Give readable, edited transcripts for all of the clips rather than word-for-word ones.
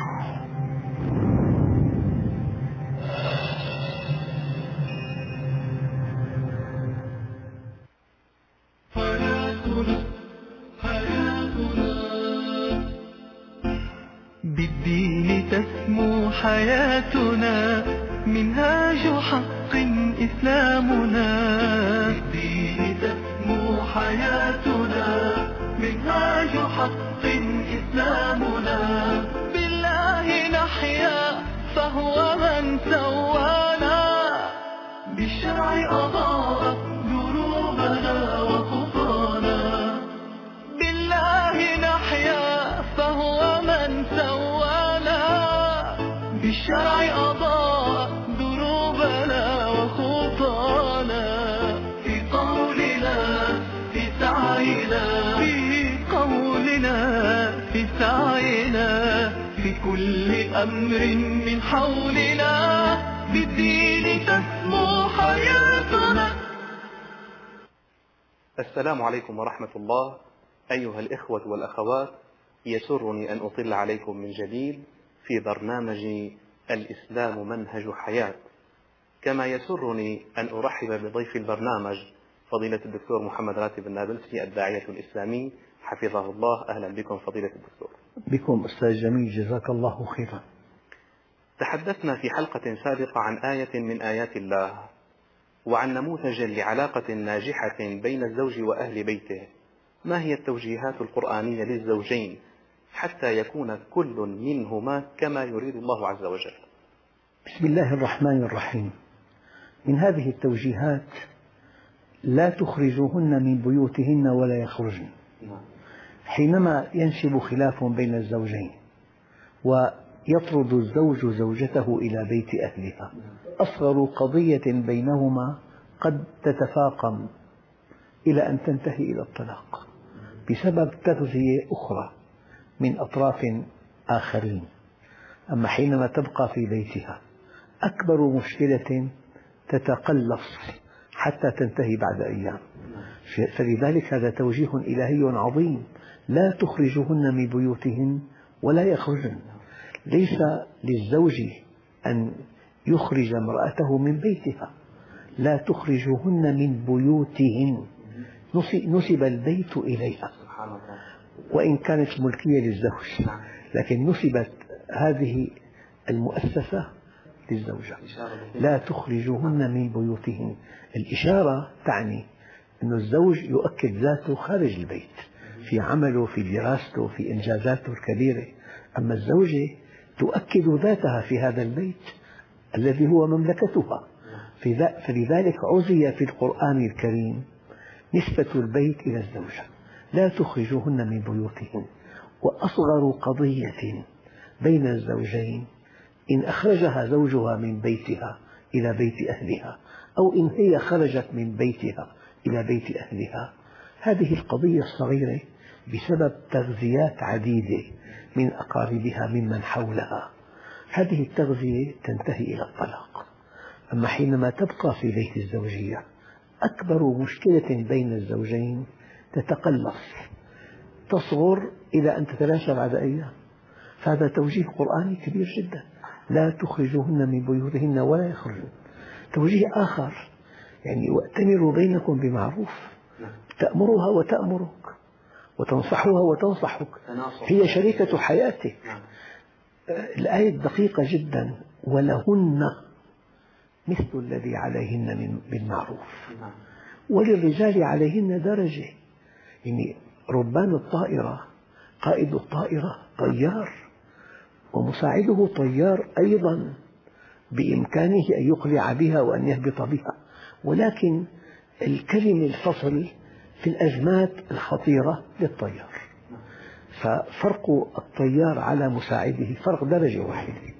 بالدين تسمو حياتنا، منهاج حق إسلامنا. بالدين تسمو حياتنا، منهاج حق إسلامنا. بالله نحيا فهو من سوانا، بالشرع أضاء دروبنا وخطانا. بالله نحيا فهو من سوانا، بالشرع أضاء دروبنا وخطانا. في قولنا في سعينا، في قولنا في سعينا، في كل أمر من حولنا. بالدين تسمو حياتنا. السلام عليكم ورحمة الله. أيها الإخوة والأخوات، يسرني أن أطل عليكم من جديد في برنامج الإسلام منهج حياة، كما يسرني أن أرحب بضيف البرنامج فضيلة الدكتور محمد راتب النابلسي الداعية الإسلامي حفظه الله. أهلا بكم فضيلة الدكتور. بكم أستاذ جميل، جزاك الله خيرا. تحدثنا في حلقة سابقة عن آية من آيات الله، وعن نموذج لعلاقة ناجحة بين الزوج وأهل بيته. ما هي التوجيهات القرآنية للزوجين حتى يكون كل منهما كما يريد الله عز وجل؟ بسم الله الرحمن الرحيم. من هذه التوجيهات: لا تخرجوهن من بيوتهن ولا يخرجن. حينما ينشب خلاف بين الزوجين ويطرد الزوج زوجته إلى بيت أهلها، أصغر قضية بينهما قد تتفاقم إلى أن تنتهي إلى الطلاق بسبب تغذية أخرى من أطراف آخرين. أما حينما تبقى في بيتها، أكبر مشكلة تتقلص حتى تنتهي بعد أيام. فلذلك هذا توجيه إلهي عظيم: لا تخرجوهن من بيوتهن ولا يخرجن. ليس للزوج أن يخرج امرأته من بيتها، لا تخرجوهن من بيوتهن، نسب البيت إليها وإن كانت ملكية للزوج، لكن نسبت هذه المؤسسة للزوجة. لا تخرجوهن من بيوتهن، الإشارة تعني أن الزوج يؤكد ذاته خارج البيت في عمله، في دراسته، في إنجازاته الكبيرة. أما الزوجة تؤكد ذاتها في هذا البيت الذي هو مملكتها. فلذلك عزي في القرآن الكريم نسبة البيت إلى الزوجة: لا تخرجوهن من بيوتهن. وأصغر قضية بين الزوجين إن أخرجها زوجها من بيتها إلى بيت أهلها، أو إن هي خرجت من بيتها إلى بيت أهلها، هذه القضية الصغيرة بسبب تغذيات عديدة من أقاربها ممن حولها، هذه التغذية تنتهي إلى الطلاق. أما حينما تبقى في بيت الزوجية، أكبر مشكلة بين الزوجين تتقلص، تصغر إلى أن تتلاشى بعد أيام. فهذا توجيه قرآني كبير جدا: لا تخرجوهن من بيوتهن ولا يخرجن. توجيه آخر يعني: وأتمروا بينكم بمعروف، تأمرها وتأمرك، وتنصحها وتنصحك، هي شريكة حياتك. الآية دقيقة جدا: ولهن مثل الذي عليهن بالمعروف وللرجال عليهن درجة. يعني ربان الطائرة، قائد الطائرة طيار، ومساعده طيار أيضا، بإمكانه أن يقلع بها وأن يهبط بها، ولكن الكلمة الفصل في الأزمات الخطيرة للطيار. ففرق الطيار على مساعده فرق درجة واحدة.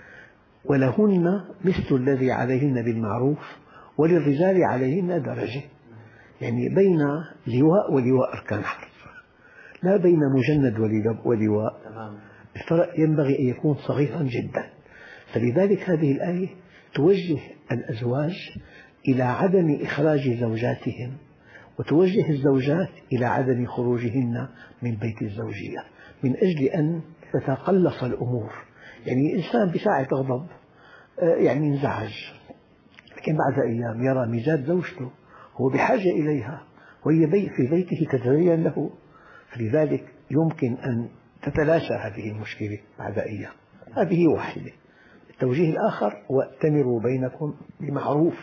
ولهن مثل الذي عليهن بالمعروف وللرجال عليهن درجة، يعني بين لواء ولواء أركان حرب، لا بين مجند ولواء. الفرق ينبغي أن يكون صغيرا جدا. فلذلك هذه الآية توجه الأزواج إلى عدم إخراج زوجاتهم، وتوجه الزوجات إلى عدم خروجهن من بيت الزوجية، من أجل أن تتقلص الأمور يعني الإنسان بساعة غضب يعني انزعج، لكن بعد أيام يرى ميزات زوجته هو بحاجة إليها وهي في بيته تتزين له، فلذلك يمكن أن تتلاشى هذه المشكلة بعد أيام. هذه واحدة. التوجيه الآخر: وأتمروا بينكم بمعروف،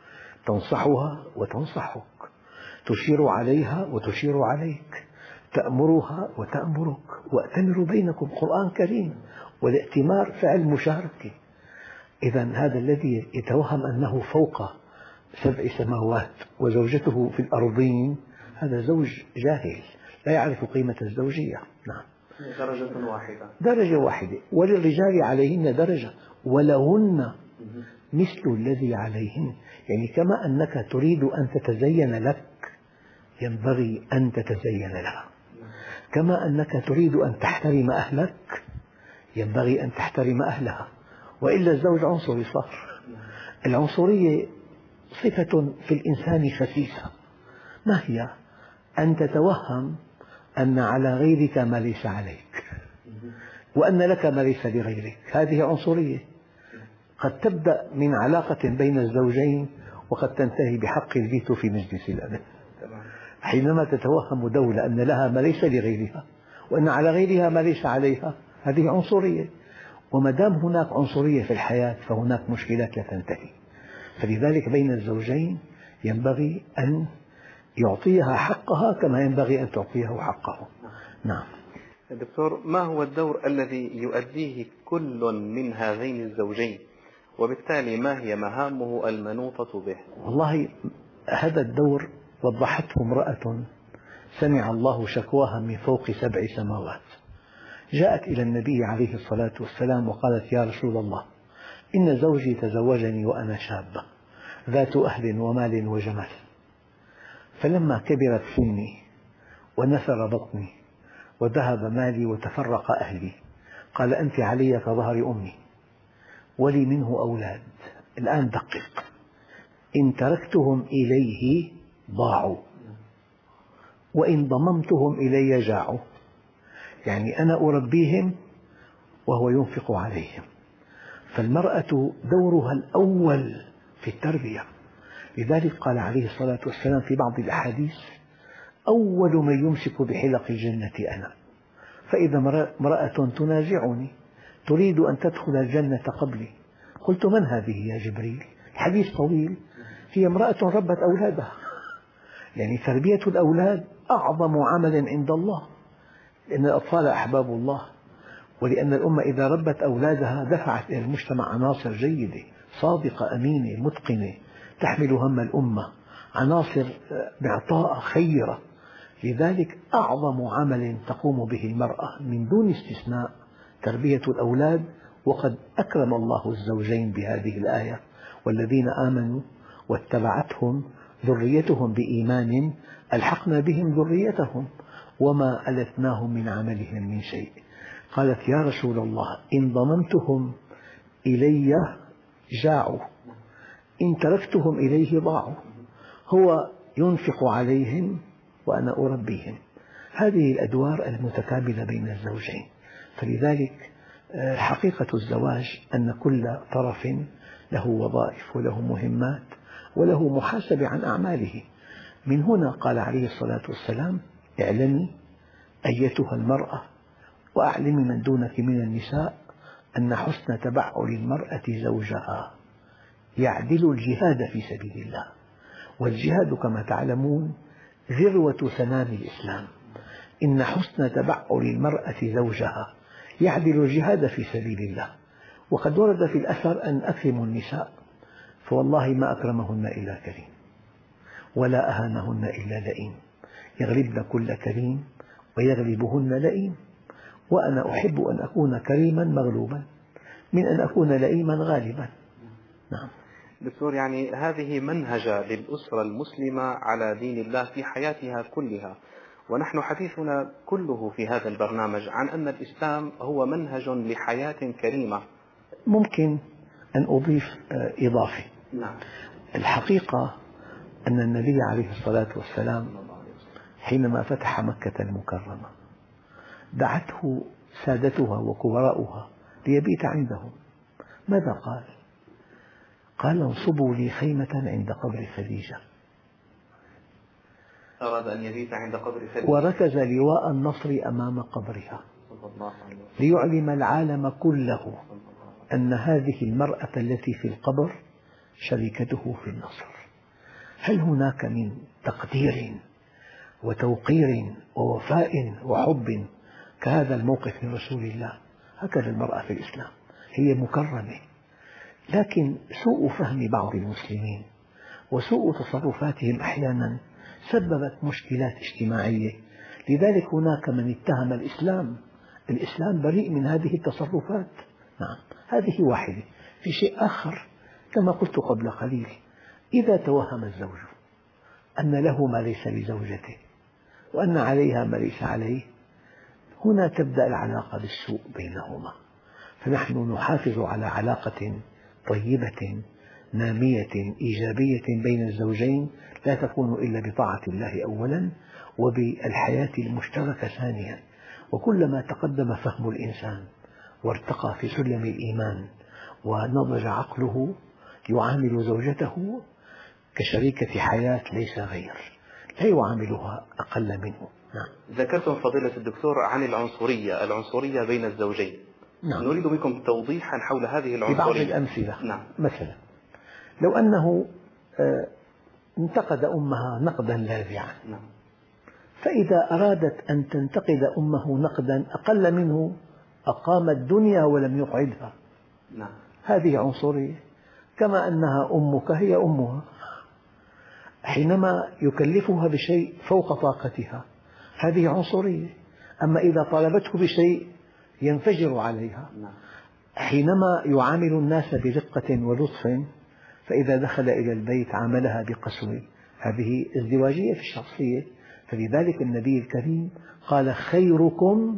تنصحها وتنصحك، تشير عليها وتشير عليك، تأمرها وتأمرك. وأتمروا بينكم قرآن كريم، والائتمار فعل مشاركة. إذا هذا الذي يتوهم أنه فوق 7 سماوات وزوجته في الأرضين هذا زوج جاهل لا يعرف قيمة الزوجية. نعم، درجة واحدة، درجة واحدة. وللرجال عليهن درجة ولهن مثل الذي عليهن. يعني كما أنك تريد أن تتزين لك ينبغي أن تتزين لها، كما أنك تريد أن تحترم أهلك ينبغي أن تحترم أهلها، وإلا الزوج عنصري صار. العنصرية صفة في الإنسان خسيسة، ما هي؟ أن تتوهم أن على غيرك ما ليس عليك، وأن لك ما ليس لغيرك. هذه عنصرية قد تبدأ من علاقة بين الزوجين وقد تنتهي بحق الفيتو في مجلس الأمن. حينما تتوهم دولة أن لها ما ليس لغيرها وأن على غيرها ما ليس عليها، هذه عنصرية. وما دام هناك عنصرية في الحياة فهناك مشكلات لا تنتهي. فلذلك بين الزوجين ينبغي أن يعطيها حقها كما ينبغي أن تعطيه حقه. نعم. دكتور، ما هو الدور الذي يؤديه كل من هذين الزوجين، وبالتالي ما هي مهامه المنوطة به؟ والله هذا الدور وضحته امرأة سمع الله شكواها من فوق 7 سماوات. جاءت إلى النبي عليه الصلاة والسلام وقالت: يا رسول الله، إن زوجي تزوجني وأنا شابة ذات أهل ومال وجمال، فلما كبرت سني ونثر بطني وذهب مالي وتفرق أهلي قال: أنت علي كظهر أمي ولي منه أولاد. الآن دقق: إن تركتهم إليه ضاعوا وإن ضممتهم إلي جاعوا. يعني أنا أربيهم وهو ينفق عليهم. فالمرأة دورها الأول في التربية. لذلك قال عليه الصلاة والسلام في بعض الأحاديث: أول من يمسك بحلق الجنة أنا. فإذا امرأة تنازعني تريد أن تدخل الجنة قبلي، قلت: من هذه يا جبريل؟ الحديث طويل. هي امرأة ربت أولادها. يعني تربية الأولاد أعظم عمل عند الله، لأن الأطفال أحباب الله، ولأن الأمة إذا ربت أولادها دفعت إلى المجتمع عناصر جيدة صادقة أمينة متقنة تحمل هم الأمة، عناصر معطاءة خيرة. لذلك أعظم عمل تقوم به المرأة من دون استثناء تربية الأولاد. وقد أكرم الله الزوجين بهذه الآية: والذين آمنوا واتبعتهم ذريتهم بإيمان ألحقنا بهم ذريتهم وما ألتناهم من عملهم من شيء. قالت: يا رسول الله، إن ضممتهم إلي جاعوا، إن تركتهم إليه ضاعوا. هو ينفق عليهم وأنا أربيهم. هذه الأدوار المتكاملة بين الزوجين. فلذلك حقيقة الزواج أن كل طرف له وظائف وله مهمات وله محاسبة عن أعماله. من هنا قال عليه الصلاة والسلام: اعلمي أيتها المرأة وأعلمي من دونك من النساء أن حسن تبعل المرأة زوجها يعدل الجهاد في سبيل الله. والجهاد كما تعلمون ذروة سنام الإسلام. إن حسن تبعل المرأة زوجها يعدل الجهاد في سبيل الله. وقد ورد في الأثر أن أكرموا النساء، فوالله ما أكرمهن إلا كريم ولا أهانهن إلا لئيم، يغلبن كل كريم ويغلبهن لئيم. وأنا أحب أن أكون كريما مغلوبا من أن أكون لئيما غالبا. نعم. دكتور، يعني هذه منهجة للأسرة المسلمة على دين الله في حياتها كلها، ونحن حديثنا كله في هذا البرنامج عن أن الإسلام هو منهج لحياة كريمة. ممكن أن أضيف إضافة. نعم. الحقيقة أن النبي عليه الصلاة والسلام حينما فتح مكة المكرمة دعته سادتها وكبراؤها ليبيت عندهم. ماذا قال؟ قال انصبوا لي خيمة عند قبر خديجة. أراد أن يبيت عند قبر خديجة، وركز لواء النصر أمام قبرها ليعلم العالم كله أن هذه المرأة التي في القبر شريكته في النصر. هل هناك من تقدير وتوقير ووفاء وحب كهذا الموقف من رسول الله؟ هكذا المرأة في الإسلام هي مكرمة. لكن سوء فهم بعض المسلمين وسوء تصرفاتهم أحيانا سببت مشكلات اجتماعية. لذلك هناك من اتهم الإسلام بريء من هذه التصرفات. نعم، هذه واحدة. في شيء آخر كما قلت قبل قليل، إذا توهم الزوج أن له ما ليس لزوجته وأن عليها ما ليس عليه، هنا تبدأ العلاقة بالسوء بينهما. فنحن نحافظ على علاقة طيبة نامية إيجابية بين الزوجين لا تكون إلا بطاعة الله أولا وبالحياة المشتركة ثانيا. وكلما تقدم فهم الإنسان وارتقى في سلم الإيمان ونضج عقله يعامل زوجته كشريكة حياة ليس غير، لا يعاملها أقل منه. نعم. ذكرتم فضيلة الدكتور عن العنصرية بين الزوجين. نعم. نريد منكم توضيحا حول هذه العنصرية ببعض الأمثلة. نعم. مثلا لو أنه انتقد أمها نقدا لاذعا، نعم. فإذا أرادت أن تنتقد أمه نقدا أقل منه أقام الدنيا ولم يقعدها. نعم. هذه عنصرية. كما أنها أمك هي أمها، حينما يكلفها بشيء فوق طاقتها هذه عنصرية. أما إذا طالبته بشيء ينفجر عليها. حينما يعامل الناس برقة ولطف فإذا دخل إلى البيت عاملها بقسوة، هذه ازدواجية في الشخصية. فلذلك النبي الكريم قال خيركم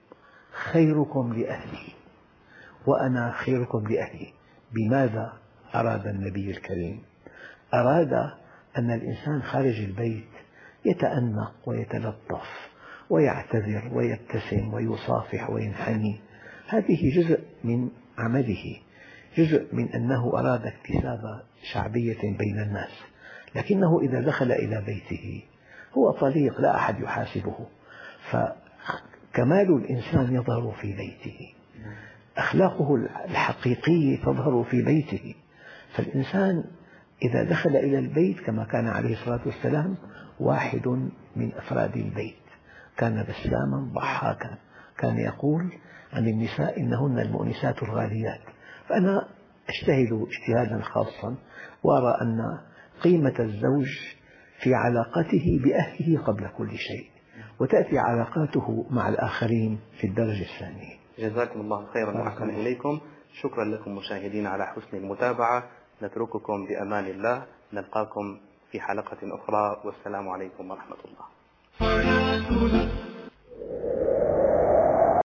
لأهله وأنا خيركم لأهلي. بماذا أراد النبي الكريم؟ أراد أن الإنسان خارج البيت يتأنق ويتلطف ويعتذر ويبتسم ويصافح وينحني. هذه جزء من عمله، جزء من أنه أراد اكتساب شعبية بين الناس. لكنه إذا دخل إلى بيته هو طليق لا أحد يحاسبه، فكمال الإنسان يظهر في بيته، أخلاقه الحقيقية تظهر في بيته. فالإنسان إذا دخل إلى البيت كما كان عليه الصلاة والسلام واحد من أفراد البيت كان بساما ضحاكا، كان يقول عن النساء إنهن المؤنسات الغاليات. فأنا أجتهد اجتهادا خاصا وأرى أن قيمة الزوج في علاقته بأهله قبل كل شيء، وتأتي علاقاته مع الآخرين في الدرجة الثانية. جزاكم الله خيرا وأحسن إليكم. شكرا لكم مشاهدين على حسن المتابعة. نترككم بأمان الله، نلقاكم في حلقة أخرى، والسلام عليكم ورحمة الله.